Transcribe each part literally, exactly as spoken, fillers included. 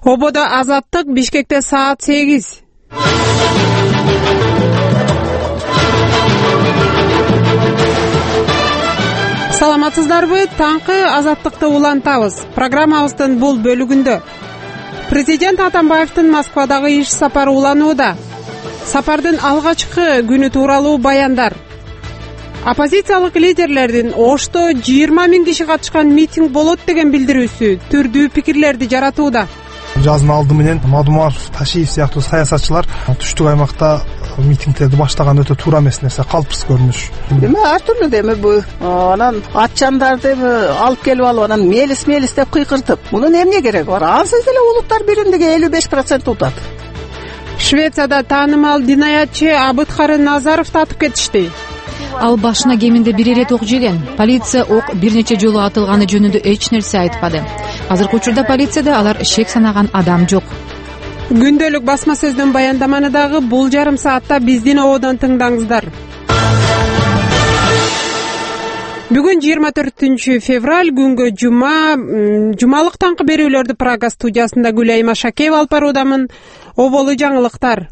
Ободо Азаттык, Бишкекте саат сегиз. Саламатсыздарбы? Таңкы Азаттыкты улантабыз. Программабыздын бул бөлүгүндө президент Атамбаевдин Москвадагы иш сапары уланууда. Сапардын алгачкы күнү тууралуу баяндар. Оппозициялык лидерлердин Ошто жыйырма миң киши катышкан митинг болот деген билдирүүсү түрдүү пикирлерди жаратууда. Жаздын алды менен Мадумар Ташиев сыяктуу саясатчылар түштүк аймакта митингдерди баштаган өтө туура эмес нерсе, калпсыз көрүнүш. Эми ар түрлүү деме бу. Анан атчандарды алып келип алып, анан мелис мелис деп кыйкыртып. Мунун эмне кереги бар? Ансыз деле улуттар биримдиги элүү беш процент утат. Швецияда таанымал динаятчы Абыткары Назаровду атып кетишти. Ал башына кеминде бир ирет ок жеген. Полиция ок бир нече жолу атылганы жөнүндө эч нерсе айтпады. Азыркы учурда полицияда алар шек санаган адам жок. Күндөлүк басма сөздүн баяндаманы дагы бул жарым саатта биздин ободон тыңдаңыздар. Бүгүн жыйырма төртүнчү февраль, күнгө жума, жумалык таңкы берүүлөрдү Прага студиясында Гүлайым Ашакеева алып баруудамын. Оболу жаңылыктар.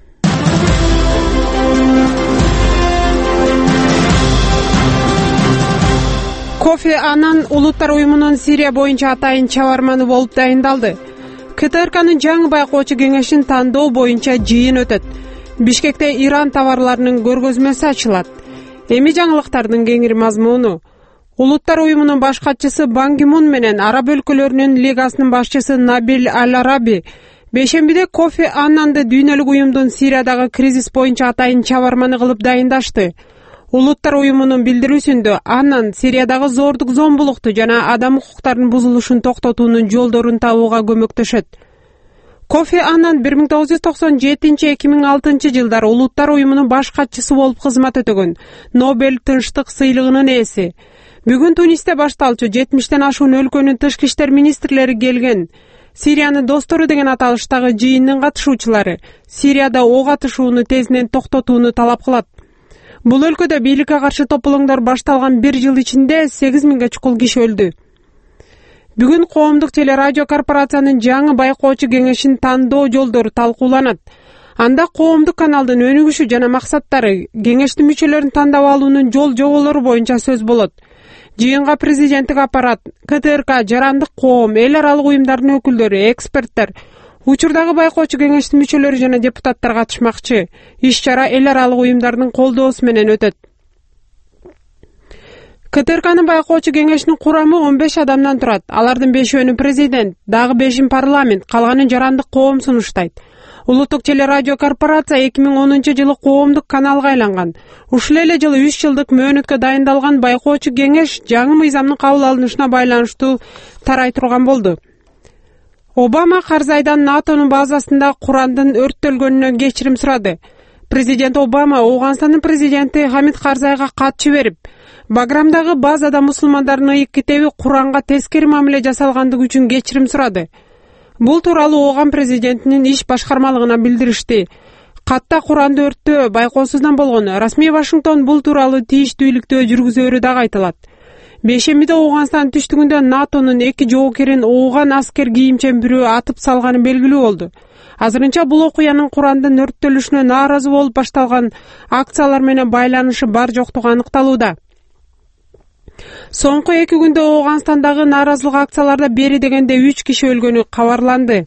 Кофи Аннан улуттар уюмунун Сирия боюнча атайын чабарманы болуп дайындалды. КТРКнын жаңы байкоочу кеңешин тандоо боюнча жыйын өтөт. Бишкекте Иран товарларынын көргөзмөсү ачылат. Эми жаңылыктардын кеңири мазмуну. Улуттар уюмунун баш катчысы Бан Ки Мун менен Араб өлкөлөрүнүн лигасынын башчысы Набил Аль-Араби бейшембиде Кофи Аннанды дүйнөлүк уюмдун Сириядагы кризис боюнча атайын чабарманы кылып дайындашты. Улуттар уюмунун билдирүүсүндө Аннан Сириядагы зордук зомбулукту жана адам укуктарынын бузулушун токтотуунун жолдорун табууга көмөктөшөт. Кофи Аннан бир миң тогуз жүз токсон жетинчи — эки миң алтынчы жылдары улуттар уюмунун баш катчысы болуп кызмат өтөгөн, Нобель тынчтык сыйлыгынын ээси. Бүгүн Тунисте башталчу жетимиштен ашуун өлкөнүн тышкы иштер министрлери келген. Сириянын достору деген аталыштагы жыйындын катышуучулары Сирияда ок атышууну тезинен токтотууну талап кылат. Бул өлкөдө бийликке каршы тополоңдор башталган бир жыл ичинде сегиз миңге чукул киши өлдү. Бүгүн коомдук телерадио корпорациянын жаңы байкоочу кеңешин тандоо жолдору талкууланат. Анда коомдук каналдын өнүгүшү жана максаттары, кеңештин мүчөлөрүн тандап алуунун жол жоболору боюнча сөз болот. Жыйынга президенттик аппарат, КТРК, жарандык коом, эл аралык уюмдардын өкүлдөрү, эксперттер, учурдагы байкоочу кеңештин мүчөлөрү жана депутаттар катышмакчы. Иш-чара эл аралык уюмдардын колдоосу менен өтөт. КТРКнын байкоочу кеңешинин курамы он беш адамдан турат. Алардын бешөөнү президент, дагы бешин парламент, калганын жарандык коом сунуштайт. Улуттук телерадио корпорация эки миң онунчу жылы коомдук каналга айланган. Ушул эле жылы үч жылдык мөөнөткө дайындалган байкоочу кеңеш жаңы мыйзамдын кабыл алынышына байланыштуу тарай турган болду. Обама Карзайдан НАТОнун базасында Курандын өрттөлгөнүнө кечирим сурады. Президент Обама Ооганстандын президенти Хамид Карзайга кат жиберип, Баграмдагы базада мусулмандардын ыйык китеби Куранга тескери мамиле жасалгандыгы үчүн кечирим сурады. Бул тууралуу Ооган президентинин иш башкармалыгына билдиришти. Катта Куранды өрттөө байкоосуздан болгон. Расмий Вашингтон бул тууралуу тийиштүүлүктөө жүргүзөөрү дагы айтылат. Бейшембиде Ооганстан түштүгүндө НАТОнун эки жоокерин ооган аскер кийимчен бирөө атып салганы белгилүү болду. Азырынча бул окуянын Курандын өрттөлүшүнө нааразы болуп башталган акциялар менен байланышы бар жоктугу аныкталууда. Соңку эки күндө Ооганстандагы нааразылык акцияларда бери дегенде үч киши өлгөнү кабарланды.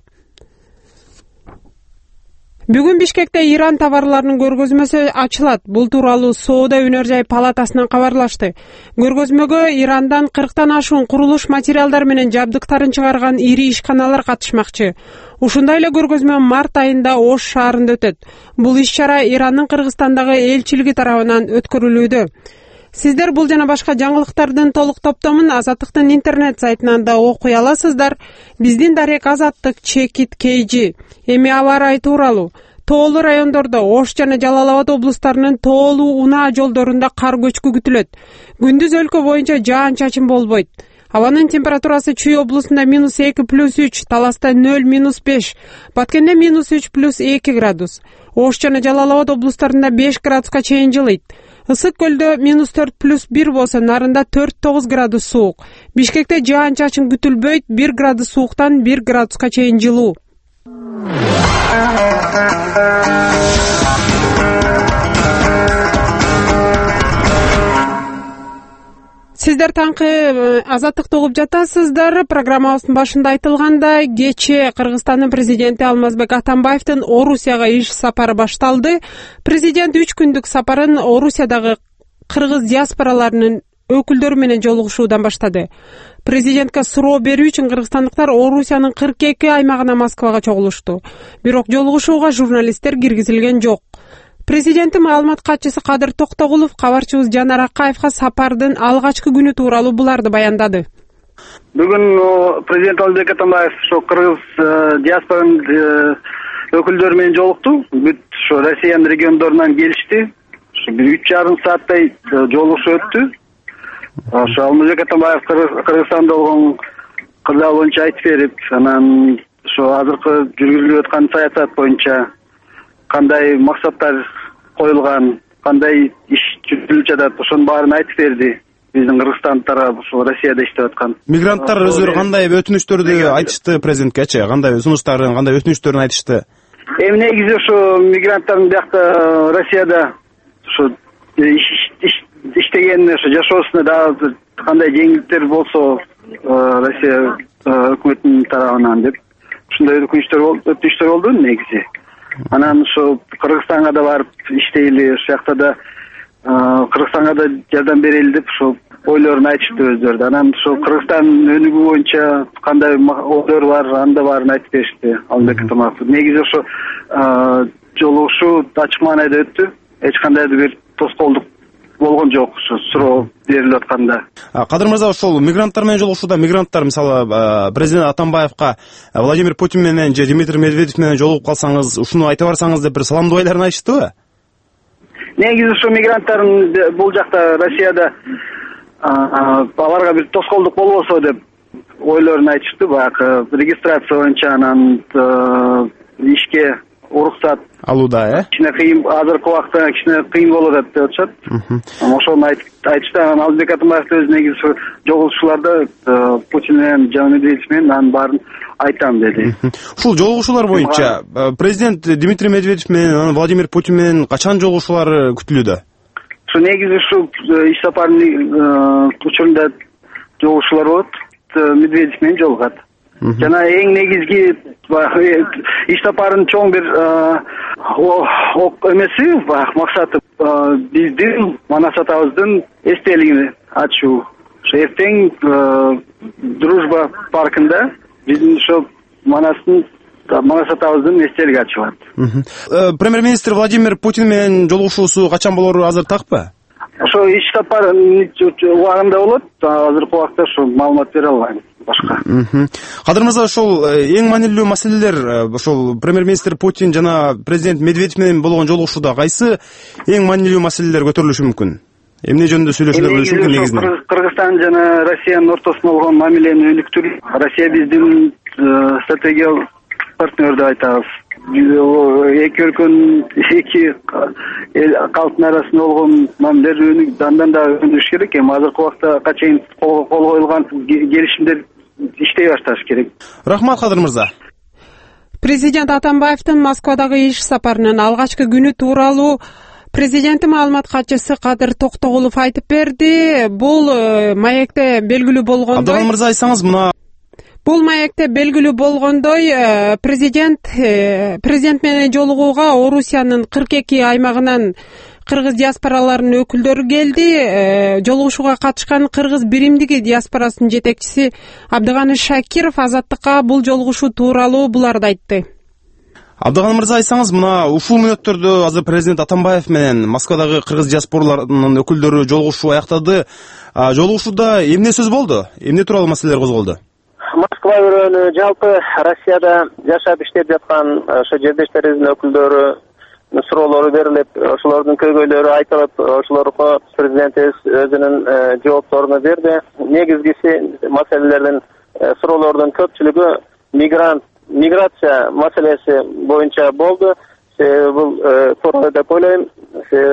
Бүгүн Бишкекте Иран товарларынын көргөзмөсү ачылат. Бул тууралуу Соода өнөр жай палатасынан кабарлашты. Көргөзмөгө Ирандан кырктан ашуун курулуш материалдар менен жабдыктарын чыгарган ири ишканалар катышмакчы. Ушундай эле көргөзмө март айында Ош шаарында өтөт. Бул иш-чара Ирандын Кыргызстандагы элчилиги тарабынан өткөрүлүүдө. Сиздер бул жана башка жаңылыктардын толук топтомун Азаттыктын интернет сайтынан да окуй аласыздар. Биздин дарек Азаттык чекит кейжи. Эми аба ырайы тууралуу. Тоолуу райондордо Ош жана Жалал Абад облустарынын тоолуу унаа жолдорунда кар көчкү күтүлөт. Күндүз өлкө боюнча жаан-чачын болбойт. Абанын температурасы Чүй облусунда минус эки плюс үч, Таласта нөл минус беш, Баткенде минус үч плюс эки градус. Ош жана Жалал Абад облустарында беш градуска чейин жылыйт. Ысык көлдө минус төрт плюс бир болсо, Нарында төрт тогуз градус суук. Бишкекте жаан чачын күтүлбөйт, бир градус сууктан бир градуска чейин жылуу. Сиздер таңкы Азаттыкты угуп жатасыздар. Программабыздын башында айтылгандай, кечээ Кыргызстандын президенти Алмазбек Атамбаевдин Орусияга иш сапары башталды. Президент үч күндүк сапарын Орусиядагы кыргыз диаспораларынын өкүлдөрү менен жолугушуудан баштады. Президентке суроо берүү үчүн кыргызстандыктар Орусиянын кырк эки аймагына Москвага чогулушту. Бирок жолугушууга журналисттер киргизилген жок. Президенттин маалымат катчысы Кадыр Токтогулов кабарчыбыз Жанар Акаевга сапардын алгачкы күнү тууралуу буларды баяндады. Бүгүн президент Алмазбек Атамбаев ошо кыргыз диаспоранын өкүлдөрү менен жолукту. Бүт ошо Россиянын региондорунан келишти. Ошо бир үч жарым сааттай жолугушуу өттү. Ошо Алмазбек Атамбаев Кыргызстанда болгон кырдаал боюнча айтып берип, анан ошо азыркы жүргүзүлүп аткан саясат боюнча кандай максаттар коюлган, кандай иш жүргүзүлүп жатат, ошонун баарын айтып берди. Биздин кыргызстандыктарга ошо Россияда иштеп аткан. Мигранттар өзүлөрү кандай өтүнүчтөрдү айтышты президенткечи? Кандай сунуштарын, кандай өтүнүчтөрүн айтышты? Эми негизи ошо мигранттардын биякта Россияда ошо иштеген, ошо жашоосуна дагы кандай жеңилдиктер болсо Россия өкмөтүнүн тарабынан деп ушундай өтүнүчтөр болду негизи. Анан ошо Кыргызстанга да барып иштейли, ошол жакта да Кыргызстанга да жардам берели деп ошо ойлорун айтышты өздөрү. Анан ошо Кыргызстандын өнүгүү боюнча кандай ойлор бар, анда баарын айтып беришти Алмазбек Атамбаев. Негизи ошо жолугушуу ачык маанайда өттү. Эч кандай бир тоскоолдук болгон жок ошо суроо берилип атканда. Кадыр мырза, ошол мигранттар менен жолугушууда мигранттар мисалы президент Атамбаевка Владимир Путин менен же Дмитрий Медведев менен жолугуп калсаңыз, ушуну айта барсаңыз деп бир саламдуу байларын айтыштыбы? Негизи ошо мигранттардын бул жакта Россияда аларга бир тоскоолдук болбосо деп ойлорун айтышты. Баягы регистрация боюнча анан ишке уруксат алууда, э? Кичине кыйын, азыркы убакта кичине кыйын болуп атат деп атышат. Ошону айтышты. Анан Алмазбек Атамбаев өз негизи жолугушууларда Путин менен жана Медведев менен анын баарын айтам деди. Ушул жолугушуулар боюнча президент Дмитрий Медведев менен Владимир Путин менен качан жолугушуулар күтүлүүдө? Ушу негизи ушу иш сапарынын учурунда жолугушуулар болот. Медведев менен жолугат. Жана эң негизги иш сапарынын чоң бир эмеси, максаты биздин Манас атабыздын эстелигин ачуу. Ошо эртең Дружба паркында биздин ошо Манастын Манас атабыздын эстелиги ачылат. Премьер-министр Владимир Путин менен жолугушуусу качан болору азыр такпы? Ошо иш сапар убагында болот. Азыркы убакта ошо маалымат бере албайм. Башка. Кадыр мырза, ошол эң маанилүү маселелер ошол премьер-министр Путин жана президент Медведев менен болгон жолугушууда кайсы эң маанилүү маселелер көтөрүлүшү мүмкүн? Эмне жөнүндө сүйлөшүүлөр болушу мүмкүн негизинен? Кыргызстан жана Россиянын ортосунда болгон мамилени өнүктүрүү. Россия биздин стратегиялык партнер деп айтабыз. Эки өлкөнүн эки калктын арасында болгон мамилелер андан да өнүгүш керек. Эми азыркы убакта качейин кол коюлган келишимдер иштей башташ керек. Рахмат, Кадыр мырза. Президент Атамбаевдин Москвадагы иш сапарынын алгачкы күнү тууралуу президенттин маалымат катчысы Кадыр Токтогулов айтып берди. Бул маекте белгилүү болгондой. Абдыган мырза, айтсаңыз, мына Бул маекте белгилүү болгондой, президент президент менен жолугууга Орусиянын кырк эки аймагынан кыргыз диаспораларынын өкүлдөрү келди. Жолугушууга катышкан кыргыз биримдиги диаспорасынын жетекчиси Абдыганы Шакиров Азаттыкка бул жолугушуу тууралуу буларды айтты. Абдыган мырза, айтсаңыз, мына ушул мүнөттөрдө азыр президент Атамбаев менен Москвадагы кыргыз диаспораларынын өкүлдөрү жолугушуу аяктады. Жолугушууда эмне сөз болду? Эмне тууралуу маселелер козголду? Москва өрөөнү жалпы Россияда жашап иштеп жаткан ошо жердештерибиздин өкүлдөрү суроолору берилип, ошолордун көйгөйлөрү айтылып, ошолорго президентибиз өзүнүн жоопторун берди. Негизгиси маселелердин суроолордун көпчүлүгү мигрант миграция маселеси боюнча болду. Бул туура деп ойлойм.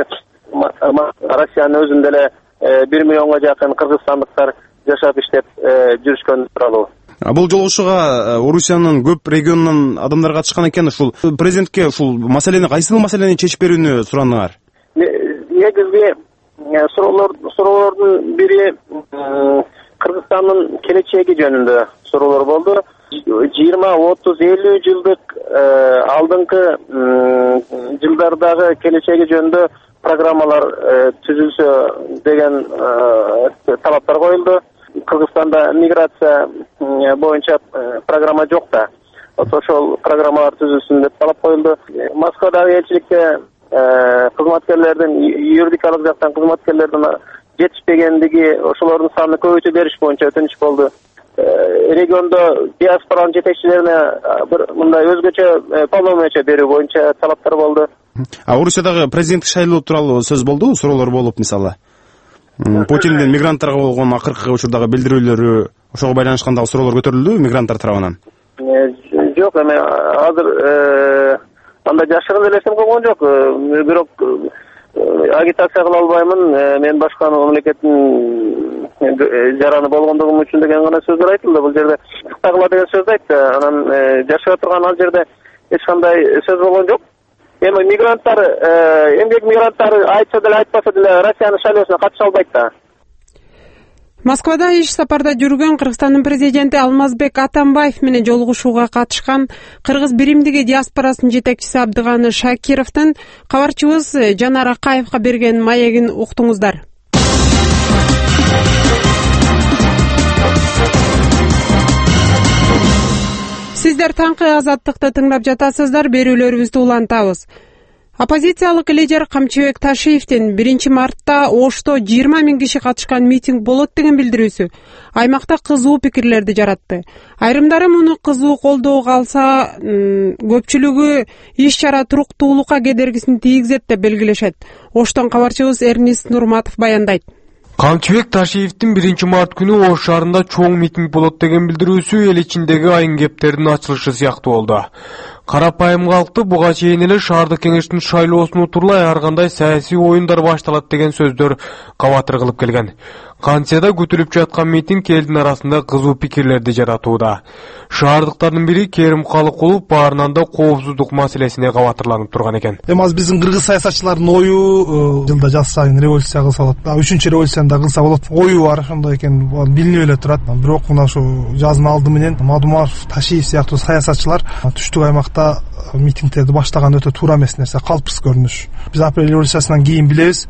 Россиянын өзүндө эле бир миллионго жакын кыргызстандыктар жашап иштеп жүрүшкөн тууралуу. Бул жолугушууга Орусиянын көп регионунан адамдар катышкан экен. Ушул президентке ушул маселени, кайсыл маселени чечип берүүнү сурандыңар? Негизги суроолордун бири Кыргызстандын келечеги жөнүндө суроолор болду. жыйырма, отуз, элүү жылдык алдыңкы жылдардагы келечеги жөнүндө программалар түзүлсө деген талаптар коюлду. Кыргызстанда миграция боюнча программа жок да. Ошол программалар түзүлсүн деп талап коюлду. Москвадагы элчиликте кызматкерлердин, юридикалык жактан кызматкерлердин жетишпегендиги, ошолордун санын көбөйтүп бериш боюнча өтүнүч болду. Региондо диаспоранын жетекчилерине бир мындай өзгөчө полномочия берүү боюнча талаптар болду. А Орусиядагы президенттик шайлоо тууралуу сөз болду, суроолор болуп, мисалы Путиндин мигранттарга болгон акыркы учурдагы билдирүүлөрү, ошого байланышкандагы суроолор көтөрүлдү мигранттар тарабынан? Жок, эми азыр андай жашырын эле эчтеме болгон жок. Бирок агитация кыла албаймын, мен башка мамлекеттин жараны болгондугум үчүн деген гана сөздөр айтылды. Бул жерде тагыла деген сөздү айтты. Анан жашап турган ал жерде эч кандай сөз болгон жок. Эми мигранттар, эмгек мигранттары айтса деле айтпаса деле Россиянын шайлоосуна катыша албайт да. Москвада иш сапарда жүргөн Кыргызстандын президенти Алмазбек Атамбаев менен жолугушууга катышкан Кыргыз биримдиги диаспорасынын жетекчиси Абдыганы Шакировдун кабарчыбыз Жанар Акаевга берген маегин уктуңуздар. Сиздер таңкы азаттыкты тыңдап жатасыздар, берүүлөрүбүздү улантабыз. Оппозициялык лидер Камчыбек Ташиевдин биринчи мартта Ошто жыйырма миң киши катышкан митинг болот деген билдирүүсү аймакта кызуу пикирлерди жаратты. Айрымдары муну кызуу колдоого алса, көпчүлүгү иш чара туруктуулукка кедергисин тийгизет деп белгилешет. Оштон кабарчыбыз Эрнис Нурматов баяндайт. Камчыбек Ташиевдин биринчи март күнү Ош шаарында чоң митинг болот деген билдирүүсү эл ичиндеги айын кептердин ачылышы сыяктуу болду. Карапайым калкты буга чейин эле шаардык кеңештин шайлоосуна утурлай ар кандай саясий оюндар башталат деген сөздөр кабатыр кылып келген. Кантсе да күтүлүп жаткан митинг элдин арасында кызуу пикирлерди жаратууда. Шаардыктардын бири Керим Калыкулов баарынан да коопсуздук маселесине кабатырланып турган экен. Эми азыр биздин кыргыз саясатчылардын ою жылда жаз сайын революция кылса болот, үчүнчү революцияны да кылса болот. Ою бар, ошондой экен, билинип эле турат. Бирок мына ушу жаздын алды менен Мадумаров, Ташиев сыяктуу саясатчылар түштүк аймакта митингтерди баштаган өтө туура эмес нерсе, калпсыз көрүнүш. Биз апрель революциясынан кийин билебиз,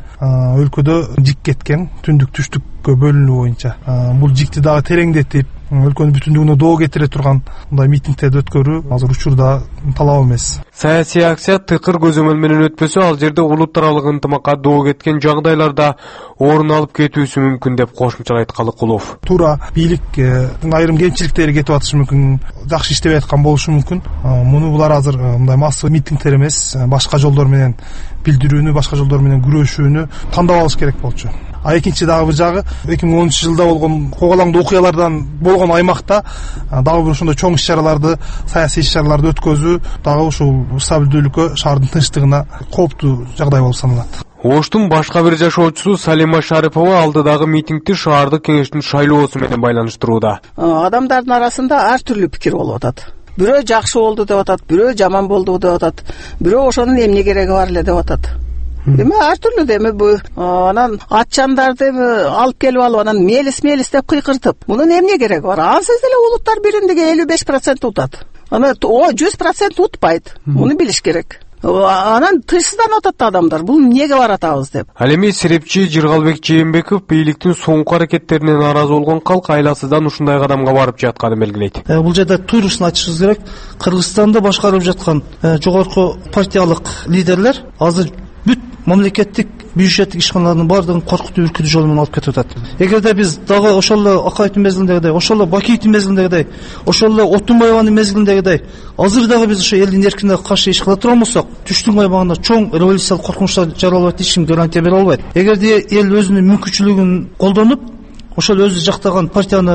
өлкөдө жик кеткен түндүк түштүккө бөлүнүү боюнча. Бул жикти дагы тереңдетип, өлкөнүн бүтүндүгүнө доо кетире турган мындай митингтерди өткөрүү азыр учурда талап эмес. Саясий акция тыкыр көзөмөл менен өтпөсө, ал жерде улут аралык ынтымакка доо кеткен жагдайларда орун алып кетүүсү мүмкүн деп кошумчалайт Калыкулов. Туура бийлик айрым кемчиликтери кетип атышы мүмкүн, жакшы иштебей аткан болушу мүмкүн. Муну булар азыр мындай массовый митингтер эмес, башка жолдор менен билдирүүнү, башка жолдор менен күрөшүүнү тандап алыш керек болчу. А экинчи дагы бир жагы эки миң онунчу жылда болгон когалаңдуу окуялардан болгон аймакта дагы бир ошондой чоң иш-чараларды, саясий иш-чараларды өткөзүү дагы ушул стабилдүүлүккө, шаардын тынчтыгына кооптуу жагдай болуп саналат. Оштун башка бир жашоочусу Салима Шарипова алдыдагы митингти шаардык кеңештин шайлоосу менен байланыштырууда. Адамдардын арасында ар түрлүү пикир болуп атат. Бирөө жакшы болду деп атат, бирөө жаман болду деп атат, бирөө ошонун эмне кереги бар эле деп атат. Эми ар түрлүү эми бу анан атчандарды алып келип алып анан мелис мелис деп кыйкыртып, мунун эмне кереги бар? Ансыз деле улуттар биримдиги элүү беш процент утат. Аны о жүз процент утпайт. Муну билиш керек. Анан тышсыздан атат адамдар. Бул эмнеге баратабыз деп. Ал эми серепчи Жыргалбек Жээнбеков бийликтин соңку аракеттерине нааразы болгон калк айласыздан ушундай кадамга барып жатканын белгилейт. Бул жерде туйруусун айтышыбыз керек. Кыргызстанда башкарып жаткан жогорку партиялык лидерлер азыр бүт мамлекеттик бюджеттик ишканалардын баардыгын коркутуу үркүтүү жолу менен алып кетип атат. Эгерде биз дагы ошол эле Акаевдин мезгилиндегидей, ошол эле Бакиевдин мезгилиндегидей, ошол эле Отунбаеванын мезгилиндегидей азыр дагы биз ошо элдин эркине каршы иш кыла турган болсок, түштүк аймагында чоң революциялык коркунучтар жаралып эч ким гарантия бере албайт. Эгерде эл өзүнүн мүмкүнчүлүгүн колдонуп, ошол өзү жактаган партияны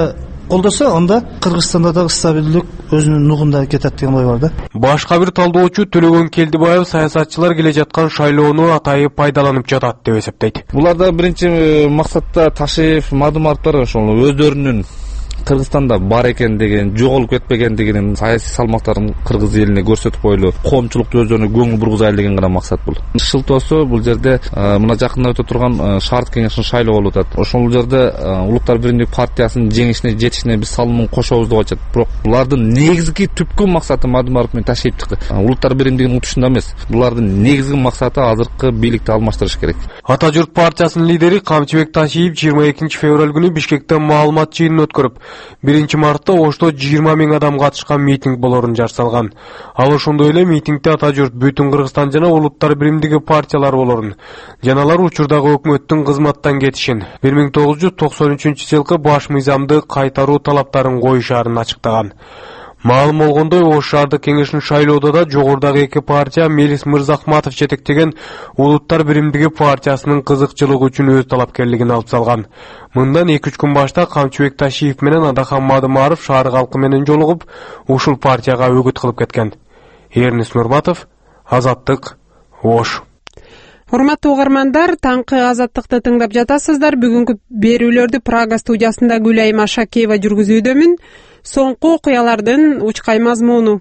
колдосо, анда Кыргызстанда дагы стабилдүүлүк өзүнүн нугунда кетет деген ой бар да. Башка бир талдоочу Төлөгөн Келдибаев саясатчылар келе жаткан шайлоону атайып пайдаланып жатат деп эсептейт. Буларда биринчи максатта Ташиев, Мадумаровдор ошол өздөрүнүн Кыргызстанда бар экен деген, жоголуп кетпегендигинин саясий салмактарын кыргыз элине көрсөтүп коелу, коомчулукту өздөрүнө көңүл бургузайлы деген гана максат бул. Шылтоосу бул жерде мына жакында өтө турган шаардык кеңештин шайлоо болуп атат. Ошол жерде Улуттар Биримдиги партиясынын жеңишине жетишине биз салымын кошобуз деп атышат. Бирок булардын негизги түпкү максаты Мадумаров менен Ташиев чыкты. Улуттар Биримдигин утушунда эмес. Булардын негизги максаты азыркы бийликти алмаштырыш керек. Ата журт партиясынын лидери Камчыбек Ташиев жыйырма экинчи февраль күнү Бишкекте маалымат жыйынын өткөрүп, биринчи мартта Ошто жыйырма миң адам катышкан митинг болорун жар салган. Ал ошондой эле митингде ата журт бүтүн Кыргызстан жана Улуттар Биримдиги партиялар болорун жана алар учурдагы өкмөттүн кызматтан кетишин, бир миң тогуз жүз токсон үчүнчү жылкы баш мыйзамды кайтаруу талаптарын коюшаарын ачыктаган. Маалым болгондой, Ош шаардык кеңешинин шайлоодо да жогорудагы эки партия Мелис Мырзахматов жетектеген Улуттар Биримдиги партиясынын кызыкчылыгы үчүн өз талапкерлигин алып салган. Мындан эки үч күн башта Камчыбек Ташиев менен Адахан Мадумаров шаар калкы менен жолугуп, ушул партияга үгүт кылып кеткен. Эрнис Нурматов, Азаттык, Ош. Урматтуу угармандар, таңкы Азаттыкты тыңдап жатасыздар. Бүгүнкү берүүлөрдү Прага студиясында Гүлайым Ашакиева жүргүзүүдөмүн. Соңку окуялардын учкай мазмуну.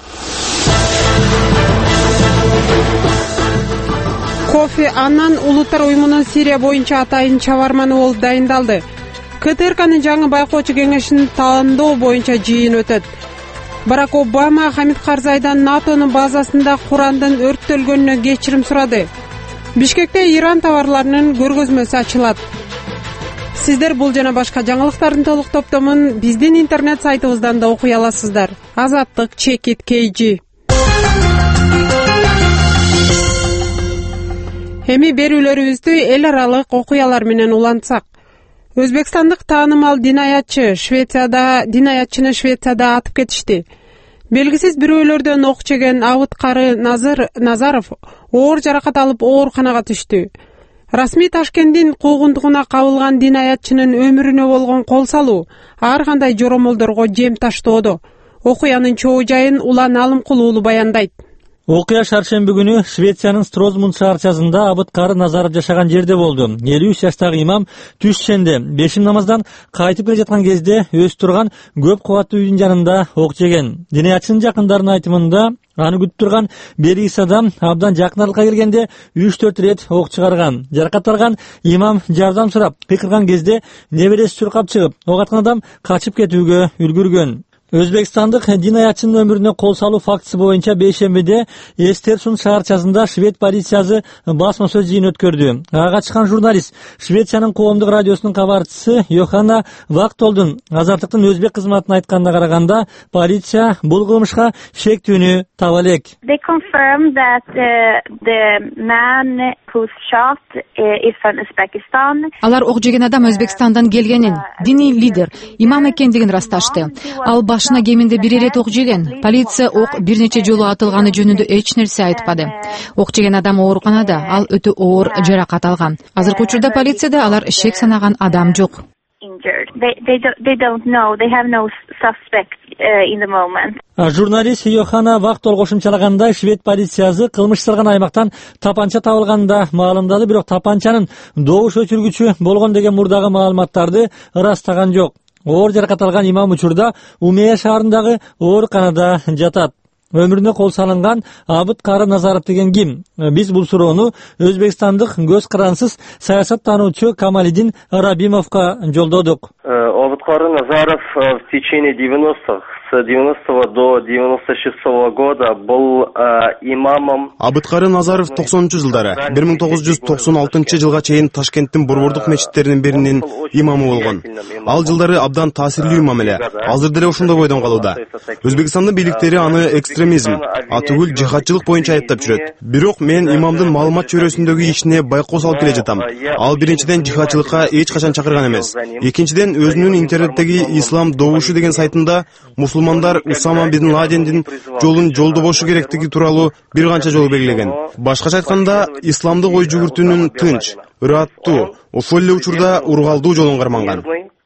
Кофи Аннан улуттар уюмунун Сирия боюнча атайын чабарманы болуп дайындалды. КТРКнын жаңы байкоочу кеңешин тандоо боюнча жыйын өтөт. Барак Обама Хамид Карзайдан НАТОнун базасында Курандын өрттөлгөнүнө кечирим сурады. Бишкекте Иран товарларынын көргөзмөсү ачылат. Сиздер бул жана башка жаңылыктардын толук топтомун биздин интернет сайтыбыздан да окуй аласыздар. Азаттык чекит kg. Эми берүүлөрүбүздү эл аралык окуялар менен улантсак. Өзбекстандык таанымал динаятчы Швецияда динаятчыны Швецияда атып кетишти. Белгисиз бирөөлөрдөн ок жеген Абыткары Назыр Назаров оор жаракат алып ооруканага түштү. Расмий Ташкенттин куугундугуна кабылган динаятчынын өмүрүнө болгон кол салуу ар кандай жоромолдорго жем таштоодо. Окуянын чоо жайын Улан Алымкул уулу баяндайт. Окуя шаршемби күнү Швециянын Строзмунд шаарчасында Абыткары Назаров жашаган жерде болду. элүү үч жаштагы имам түш ишенде бешим намаздан кайтып келе жаткан кезде өз турган көп кубаттуу үйдүн жанында ок жеген. Динаятчынын жакындарынын айтымында аны күтүп турган белгисиз адам абдан жакын аралыкка келгенде үч төрт ирет ок чыгарган. Жаракатталган имам жардам сурап кыйкырган кезде небереси чуркап чыгып, ок аткан адам качып кетүүгө үлгүргөн. Өзбекстандык динаятчынын өмүрүнө кол салуу фактысы боюнча бейшембиде Эстерсунд шаарчасында швед полициясы басма сөз жыйын өткөрдү. Ага чыккан журналист Швециянын коомдук радиосунун кабарчысы Йоханна Вактолдун Азаттыктын өзбек кызматына айтканына караганда, полиция бул кылмышка шектүүнү таба элек. They confirmed that uh, the man who's shot uh, is from Uzbekistan. Алар ок жеген адам Өзбекстандан келгенин, диний лидер, имам экендигин расташты. Ал башына кеминде бир ирет ок жеген. Полиция ок бир нече жолу атылганы жөнүндө эч нерсе айтпады. Ок жеген адам ооруканада, ал өтө оор жаракат алган. Азыркы учурда полицияда алар шек санаган адам жок. They, they, don't, they don't know. They have no suspect uh, in the moment. Журналист Йоханна Вактол кошумчалагандай, швед полициясы кылмыш сырган аймактан тапанча табылганда маалымдады, бирок тапанчанын добуш өчүргүчү болгон деген мурдагы маалыматтарды ырастаган жок. Оор жаракат алган имам учурда Умея шаарындагы ооруканада жатат. Өмүрүнө кол салынган Абыткары Назаров деген ким? Биз бул суроону өзбекстандык көз карансыз саясат таануучу Камалидин Рабимовго жолдодук. Абыткары Назаров в течение девяностых с девяностого до девяносто шестого года был имамом. Абыткары Назаров токсонунчу жылдары бир миң тогуз жүз токсон алтынчы жылга чейин Ташкенттин борбордук мечиттеринин биринин имамы болгон. Ал жылдары абдан таасирлүү имам эле. Азыр деле ошондой бойдон калууда. Өзбекстандын бийликтери аны экстремизм, атүгүл жихадчылык боюнча айыптап жүрөт. Бирок мен имамдын маалымат чөйрөсүндөгү ишине байкоо салып келе жатам. Ал биринчиден жихадчылыкка эч качан чакырган эмес. Экинчиден өзүнүн интернеттеги Ислам добушу деген сайтында мусулмандар Усама бин Ладендин жолун жолдобошу керектиги тууралуу бир канча жол белгилеген. Башкача айтканда, исламдык ой жүгүртүүнүн тынч, ыраттуу, ошол эле учурда ургалдуу жолун карманган.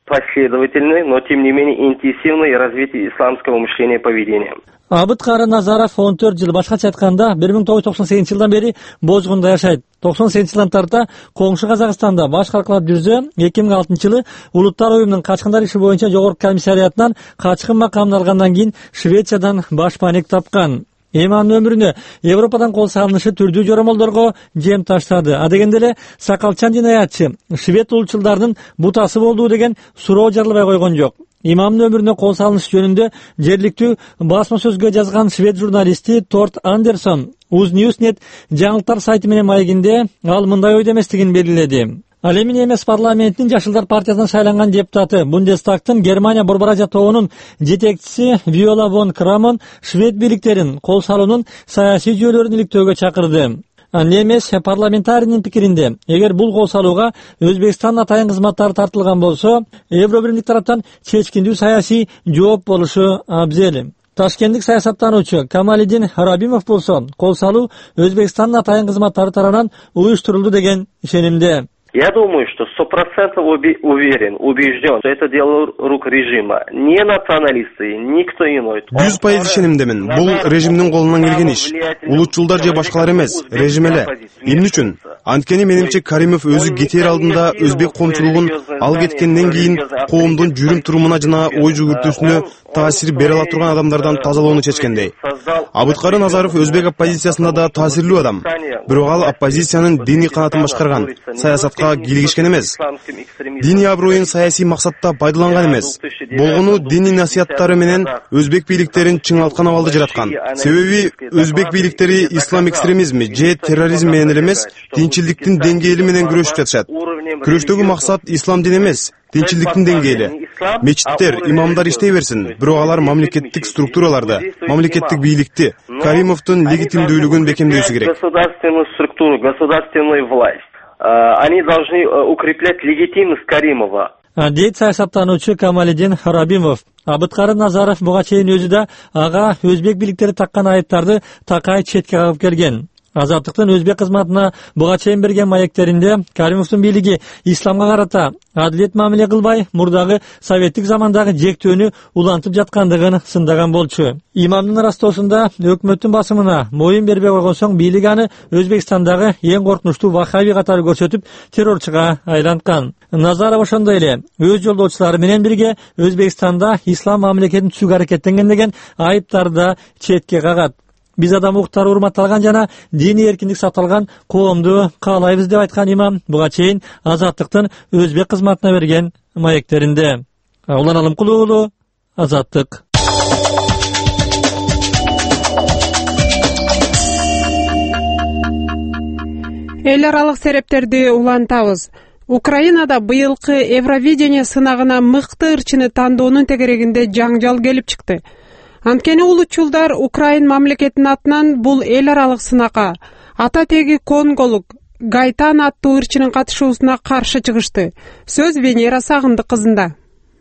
последовательное, но тем не менее интенсивное развитие исламского мышления и поведения. Абыткары Назаров он төрт жыл башкача айтканда бир миң тогуз жүз токсон сегизинчи жылдан бери Бозгунда жашайт. токсон сегизинчи жылдан тарта коңшу Казакстанда баш каркалап жүрсө, эки миң алтынчы жылы Улуттар уюмунун качкындар иши боюнча жогорку комиссариятынан качкын макамын алгандан кийин Швециядан башпаник тапкан. Эми анын өмүрүнө Европадан кол салынышы түрдүү жоромолдорго жем таштады. А дегенде эле сакалчан жинаятчы швед улутчулдарынын бутасы болду деген суроо жарылбай койгон жок. Имамдын өмүрүнө кол салыныш жөнүндө жергиликтүү басма сөзгө жазган швед журналисти Торт Андерсон Uznewsnet жаңылыктар сайты менен маегинде ал мындай ойдо эместигин белгиледи. Ал эми немес парламентинин Жашылдар партиясынан шайланган депутаты Бундестагтын Германия Борбоража тобунун жетекчиси Виола фон Крамон швед бийликтерин кол салуунун саясий жүйөлөрүн иликтөөгө чакырды. Немес парламентарийдин пикиринде, эгер бул кол салууга Өзбекстандын атайын кызматтары тартылган болсо, Евробирлик тараптан чечкиндүү саясий жооп болушу абзел. Ташкенттик саясаттануучу Камалидин Харабимов болсо, кол салуу Өзбекстандын атайын кызматтары тарабынан уюштурулду деген ишенимде. Я думаю, что сто процентов уверен, убежден, что это дело рук режима. Не националисты, никто иной. жүз пайыз ишенимдемин. Бул режимдин колунан келген иш. Улутчулдар же башкалар эмес, режим эле. Эмне үчүн? Анткени менимче Каримов өзү кетер алдында өзбек коомчулугун ал кеткенден кийин коомдун жүрүм турумуна жана ой жүгүртүүсүнө таасир бере ала турган адамдардан тазалоону чечкендей. Абыткары Назаров өзбек оппозициясында да таасирлүү адам. Бирок ал оппозициянын диний канатын башкарган, саясатка кийлигишкен эмес. Диний аброюн саясий максатта пайдаланган эмес. Болгону диний насихаттары менен өзбек бийликтерин чыңалткан абалды жараткан. Себеби өзбек бийликтери ислам экстремизми же терроризм менен эле эмес, тинчиликтин деңгээли менен күрөшүп жатышат. Күрөштөгү максат ислам дини эмес, тинчиликтин деңгээли. Мечиттер, имамдар иштей берсин, бирок алар мамлекеттик структураларды, мамлекеттик бийликти, Каримовдун легитимдүүлүгүн бекемдөөсү керек. Государственную структуру, государственную власть. Они должны укреплять легитимность Каримова. Дейт саясаттануучу Камалидин Харабимов. Абыткары Назаров буга чейин өзү да ага өзбек бийликтери таккан айыптарды такай четке кагып келген. Азаттыктын өзбек кызматына буга чейин берген маектеринде Каримовдун бийлиги исламга карата адилет мамиле кылбай, мурдагы советтик замандагы жектөөнү улантып жаткандыгын сындаган болчу. Имамдын растоосунда өкмөттүн басымына моюн бербей койгон соң бийлик аны Өзбекстандагы эң коркунучтуу вахаби катары көрсөтүп террорчуга айланткан. Назаров ошондой эле өз жолдошчулары менен бирге Өзбекстанда ислам мамлекетин түзүүгө аракеттенген деген айыптарды четке кагат. Биз адам укуктары урматталган жана диний эркиндик сакталган коомду каалайбыз деп айткан имам буга чейин Азаттыктын өзбек кызматына берген маектеринде. Улан Алымкулуу уулу, Азаттык. Эл аралык серептерди улантабыз. Украинада быйылкы Евровидение сынагына мыкты ырчыны тандоонун тегерегинде жаңжал келип чыкты. Анткени улутчулдар Украин мамлекетинин атынан бул эл аралык сынакка ата теги конголук Гайтан аттуу ырчынын катышуусуна каршы чыгышты. Сөз Венера Сагындык кызында.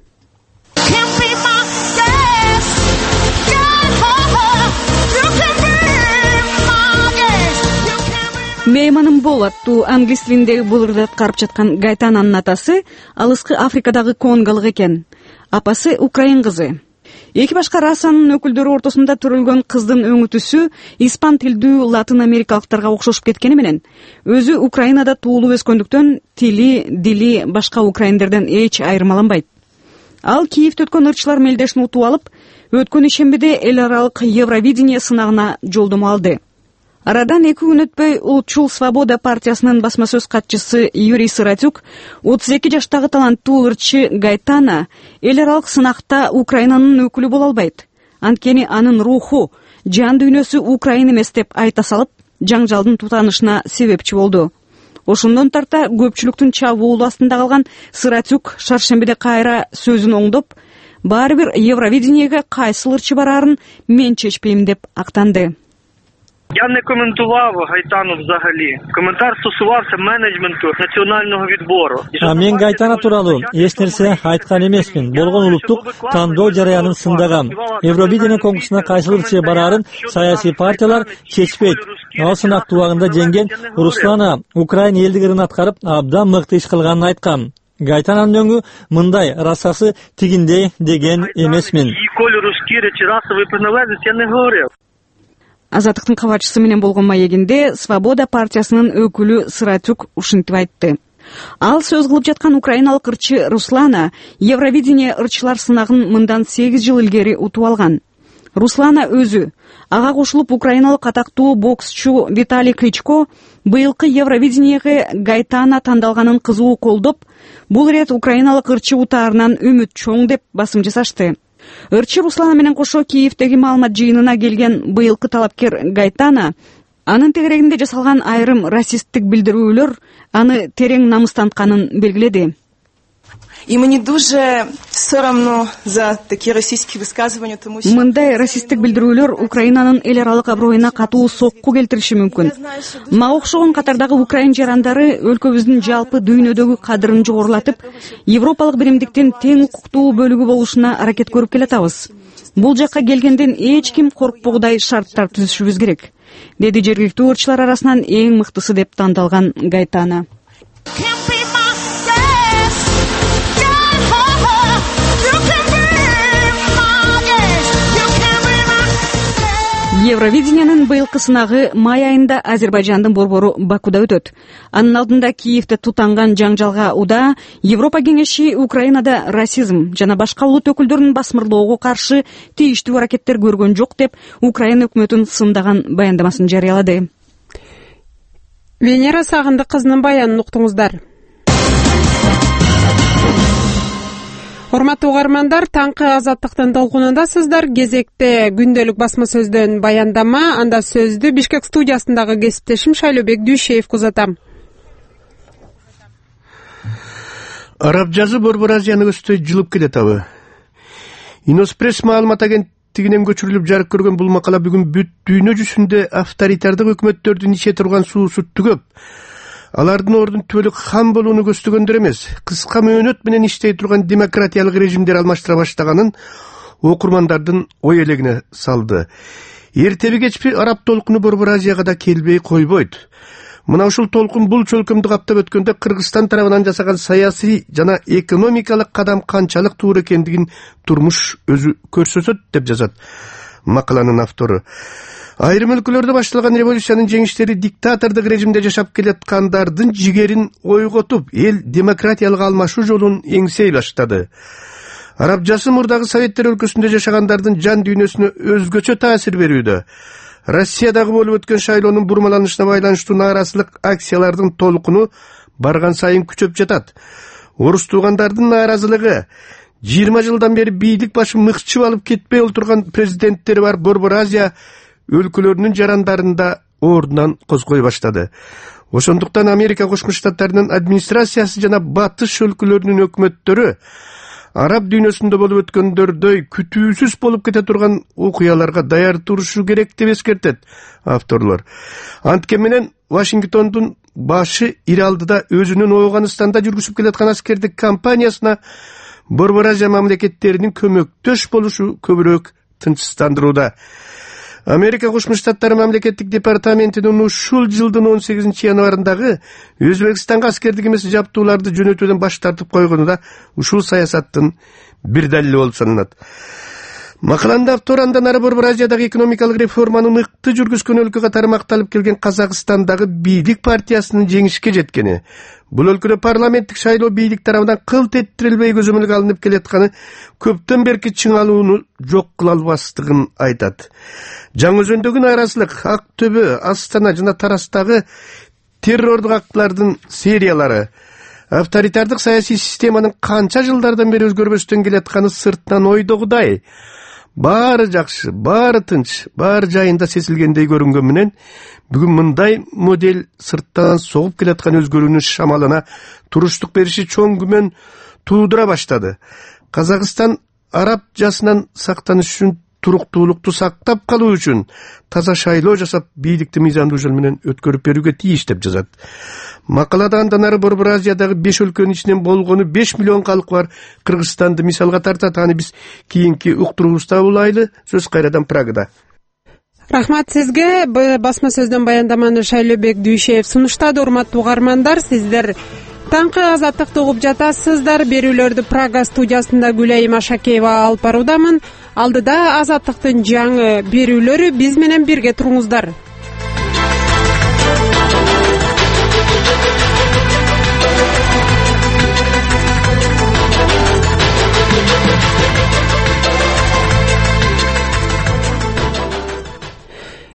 Мейманым бол аттуу англис тилиндеги бул ырды аткарып жаткан Гайтананын атасы алыскы Африкадагы конголук экен. Апасы украин кызы. Эки башка расанын өкүлдөрү ортосунда төрөлгөн кыздын өңү түсү испан тилдүү латын америкалыктарга окшошуп кеткени менен өзү Украинада туулуп өскөндүктөн тили, дили башка украиндерден эч айырмаланбайт. Ал Киевде өткөн ырчылар мелдешин утуп алып, өткөн ишембиде эл аралык Евровидение сынагына жолдомо алды. Арадан эки күн өтпөй Улутчул Свобода партиясынын басма сөз катчысы Юрий Сыратюк отуз эки жаштагы таланттуу ырчы Гайтана эл аралык сынакта Украинанын өкүлү боло албайт. Анткени анын руху, жан дүйнөсү Украин эмес деп айта салып, жаңжалдын тутанышына себепчи болду. Ошондон тарта көпчүлүктүн чабуулу астында калган Сыратюк шаршембиде кайра сөзүн оңдоп, баары бир Евровидениеге кайсыл ырчы бараарын мен чечпейм деп актанды. Я не коментував Гайтану взагалі. Коментар стосувався менеджменту національного відбору. А мен Гайтана тууралуу эч нерсе айткан эмесмин. Болгон улуттук тандоо жарыянын сындагам. Евровидение конкурсуна кайсыл ырчы бараарын саясий партиялар чечпейт. Ал сынактуу убагында жеңген Руслана Украин элдик ырын аткарып, абдан мыкты иш кылганын айткам. Гайтананын өңү мындай, расасы тигиндей деген эмесмин. Азаттыктын кабарчысы менен болгон маегинде Свобода партиясынын өкүлү Сыратюк ушинтип айтты. Ал сөз кылып жаткан украиналык ырчы Руслана Евровидение ырчылар сынагын мындан сегиз жыл илгери утуп алган. Руслана өзү, ага кошулуп украиналык атактуу боксчу Виталий Кличко быйылкы Евровидениеге Гайтана тандалганын кызуу колдоп, бул ирет украиналык ырчы утаарынан үмүт чоң деп басым жасашты. Ырчы Руслана менен кошо Киевдеги маалымат жыйынына келген быйылкы талапкер Гайтана анын тегерегинде жасалган айрым расисттик билдирүүлөр аны терең намыстантканын белгиледи. И мне дуже соромно за такие российские высказывания, тому что мындай расисттик билдирүүлөр Украинанын эл аралык аброюна катуу сокку келтириши мүмкүн. Мага окшогон катардагы украин жарандары өлкөбүздүн жалпы дүйнөдөгү кадырын жогорулатып, европалык биримдиктин тең укуктуу бөлүгү болушуна аракет көрүп келатабыз. Бул жакка келгенден эч ким коркпогудай шарттар түзүшүбүз керек, деди жергиликтүү ырчылар арасынан эң мыктысы деп тандалган Гайтана. Евровидениянын быйылкы сынагы май айында Азербайжандын борбору Бакуда өтөт. Анын алдында Киевде тутанган жаңжалга уда Европа кеңеши Украинада расизм жана башка улут өкүлдөрүнүн басмырлоого каршы тийиштүү аракеттер көргөн жок деп Украина өкмөтүн сындаган баяндамасын жарыялады. Венера Сагындык кызынын баянын уктуңуздар. Урматтуу угармандар, таңкы азаттыктын толкунундасыздар. Кезекте күндөлүк басма сөздөн баяндама, анда сөздү Бишкек студиясындагы кесиптешим Шайлообек Дүйшеевге узатам. Араб жазы Борбор Азияны өстөй жылып келетабы. Иноспресс маалымат агенттигинен көчүрүлүп жарык көргөн бул макала бүгүн бүт дүйнө жүзүндө авторитардык өкмөттөрдүн иче турган суусу түгөп, алардын ордун түбөлүк хан болууну көздөгөндөр эмес, кыска мөөнөт менен иштей турган демократиялык режимдер алмаштыра баштаганын окурмандардын ой элегине салды. Эртеби кечпи араб толкуну Борбор Азияга да келбей койбойт. Мына ушул толкун бул чөлкөмдү каптап өткөндө Кыргызстан тарабынан жасаган саясий жана экономикалык кадам канчалык туура экендигин турмуш өзү көрсөтөт деп жазат макаланын автору. Айрым өлкөлөрдө башталган революциянын жеңиштери диктатордук режимде жашап келаткандардын жигерин ойготуп, эл демократиялык алмашуу жолун эңсей баштады. Араб жасы мурдагы Советтер өлкөсүндө жашагандардын жан дүйнөсүнө өзгөчө таасир берүүдө. Россиядагы болуп өткөн шайлоонун бурмаланышына байланыштуу нааразылык акциялардын толкуну барган сайын күчөп жатат. Орус туугандардын нааразылыгы, жыйырма жылдан бери бийлик башын мыкчып алып кетпей отурган президенттери бар Борбор Азия өлкөлөрүнүн жарандарында ордунан козгой баштады. Ошондуктан Америка Кошмо Штаттарынын администрациясы жана батыш өлкөлөрүнүн өкмөттөрү араб дүйнөсүндө болуп өткөндөрдөй күтүүсүз болуп кете турган окуяларга даяр турушу керек деп эскертет авторлор. Анткени менен Вашингтондун башы ири алдыда өзүнүн Афганистанда жүргүзүп келаткан аскердик кампаниясына Борбор Азия мамлекеттеринин көмөктөш болушу көбүрөөк тынчсыздандырууда. Америка Кошмо Штаттары мамлекеттик департаментинин ушул жылдын он сегизинчи январындагы Өзбекстанга аскердик эмес жаптууларды жөнөтүүдөн баш тартып койгону да ушул саясаттын бир далили болуп саналат. Макаланда автор андан ары Борбор Азиядагы экономикалык реформаны мыкты жүргүзгөн өлкө катары макталып келген Казакстандагы бийлик партиясынын жеңишке жеткени, бул өлкөдө парламенттик шайлоо бийлик тарабынан кылт эттирилбей көзөмөлгө алынып келатканы көптөн берки чыңалууну жок кыла албастыгын айтат. Жаңы Өзөндөгү нааразылык, Ак Төбө, Астана жана Тарастагы террордук актылардын сериялары, авторитардык саясий системанын канча жылдардан бери өзгөрбөстөн келатканы сыртынан ойдогудай. Баары жакшы, баары тынч, баары жайында сезилгендей көрүнгөн менен, бүгүн мындай модель сырттан согуп келаткан өзгөрүүнүн шамалына туруштук бериши чоң күмөн туудура баштады. Казакстан араб жасынан сактаныш үчүн, туруктуулукту сактап калуу үчүн таза шайлоо жасап, бийликти мыйзамдуу жол менен өткөрүп берүүгө тийиш деп жазат. Макалада андан ары Борбор Азиядагы беш өлкөнүн ичинен болгону беш миллион калкы бар Кыргызстанды мисалга тартат. Аны биз кийинки уктуруубузда улайлы. Сөз кайрадан Прагада. Рахмат сизге. Басма сөздөн баяндаманы Шайлообек Дүйшеев сунуштады. Урматтуу угармандар, сиздер таңкы азаттыкты угуп жатасыздар. Берүүлөрдү Прага студиясында Гүлай Машакеева алып баруудамын. Алдыда азаттыктын жаңы берүүлөрү, биз менен бирге туруңуздар.